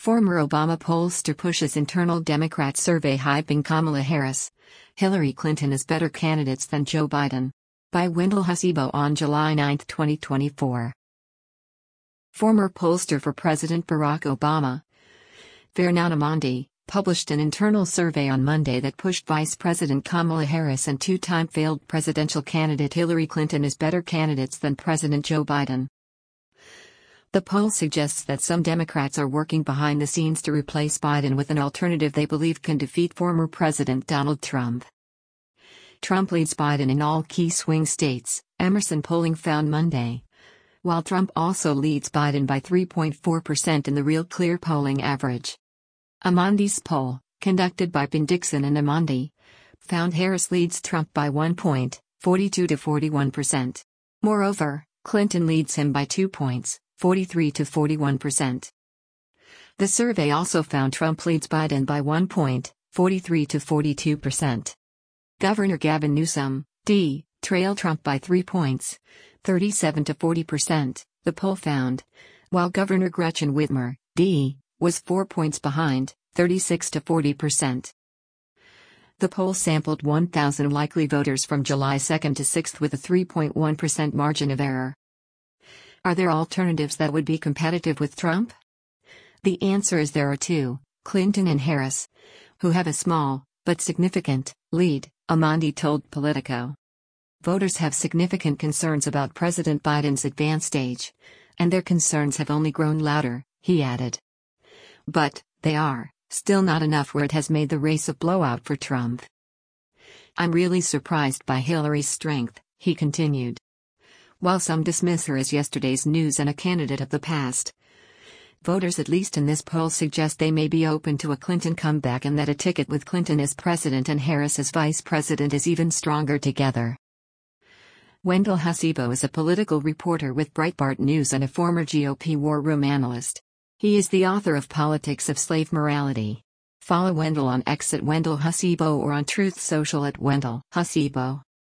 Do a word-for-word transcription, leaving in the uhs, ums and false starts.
Former Obama pollster pushes internal Democrat survey hyping Kamala Harris. Hillary Clinton is better candidates than Joe Biden. By Wendell Hasibo on July ninth, twenty twenty-four. Former pollster for President Barack Obama, Vernon Amandi, published an internal survey on Monday that pushed Vice President Kamala Harris and two-time failed presidential candidate Hillary Clinton as better candidates than President Joe Biden. The poll suggests that some Democrats are working behind the scenes to replace Biden with an alternative they believe can defeat former President Donald Trump. Trump leads Biden in all key swing states, Emerson polling found Monday, while Trump also leads Biden by three point four percent in the Real Clear polling average. Amandi's poll, conducted by Penn Dixon and Amandi, found Harris leads Trump by one point, forty-two to forty-one percent. Moreover, Clinton leads him by two points, forty-three to forty-one percent. The survey also found Trump leads Biden by one point, forty-three to forty-two percent. Governor Gavin Newsom, D, trailed Trump by three points, thirty-seven to forty percent, the poll found, while Governor Gretchen Whitmer, D, was four points behind, thirty-six to forty percent. The poll sampled one thousand likely voters from July second to sixth with a three point one percent margin of error. Are there alternatives that would be competitive with Trump? The answer is there are two, Clinton and Harris, who have a small, but significant, lead, Amandi told Politico. Voters have significant concerns about President Biden's advanced age, and their concerns have only grown louder, he added. But, they are, still not enough where it has made the race a blowout for Trump. I'm really surprised by Hillary's strength, he continued. While some dismiss her as yesterday's news and a candidate of the past, voters at least in this poll suggest they may be open to a Clinton comeback and that a ticket with Clinton as president and Harris as vice president is even stronger together. Wendell Hasibo is a political reporter with Breitbart News and a former G O P war room analyst. He is the author of Politics of Slave Morality. Follow Wendell on X at Wendell Hasibo or on Truth Social at Wendell Hasibo.